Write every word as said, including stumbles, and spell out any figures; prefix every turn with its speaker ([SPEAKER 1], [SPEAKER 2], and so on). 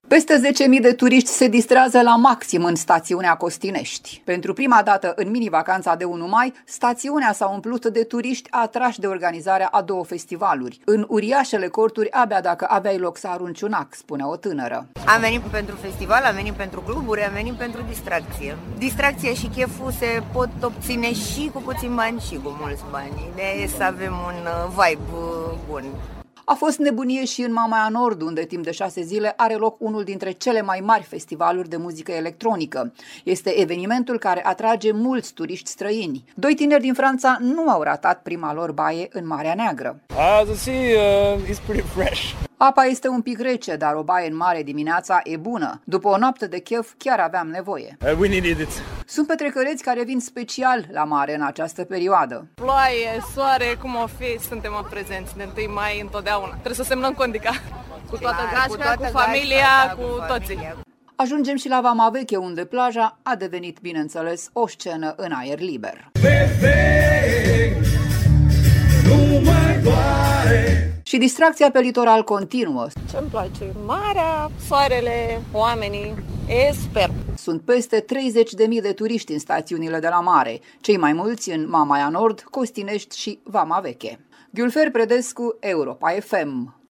[SPEAKER 1] Peste zece mii de turiști se distrează la maxim în stațiunea Costinești. Pentru prima dată în mini-vacanța de unu mai, stațiunea s-a umplut de turiști atrași de organizarea a două festivaluri. În uriașele corturi, abia dacă aveai loc să arunci un ac, spune o tânără.
[SPEAKER 2] Am venit pentru festival, am venit pentru cluburi, am venit pentru distracție. Distracția și cheful se pot obține și cu puțin bani și cu mulți bani. Ideea e să avem un vibe bun.
[SPEAKER 1] A fost nebunie și în Mamaia Nord, unde timp de șase zile are loc unul dintre cele mai mari festivaluri de muzică electronică. Este evenimentul care atrage mulți turiști străini. Doi tineri din Franța nu au ratat prima lor baie în Marea Neagră.
[SPEAKER 3] Ah, the sea uh, is pretty fresh.
[SPEAKER 1] Apa este un pic rece, dar o baie în mare dimineața e bună. După o noapte de chef, chiar aveam nevoie.
[SPEAKER 3] Uh, we needed it.
[SPEAKER 1] Sunt petrecăreți care vin special la mare în această perioadă.
[SPEAKER 4] Ploaie, soare, cum o fi, suntem prezenți de întâi mai întotdeauna. Trebuie să semnăm condica cu toată gașca, cu, cu familia, cu, cu toții.
[SPEAKER 1] Ajungem și la Vama Veche, unde plaja a devenit, bineînțeles, o scenă în aer liber.
[SPEAKER 5] Bebe, nu mai doare.
[SPEAKER 1] Și distracția pe litoral continuă.
[SPEAKER 4] Ce-mi place? Marea, soarele, oamenii, e super.
[SPEAKER 1] Sunt peste treizeci de mii de turiști în stațiunile de la mare, cei mai mulți în Mamaia Nord, Costinești și Vama Veche. Gülfer Predescu, Europa F M.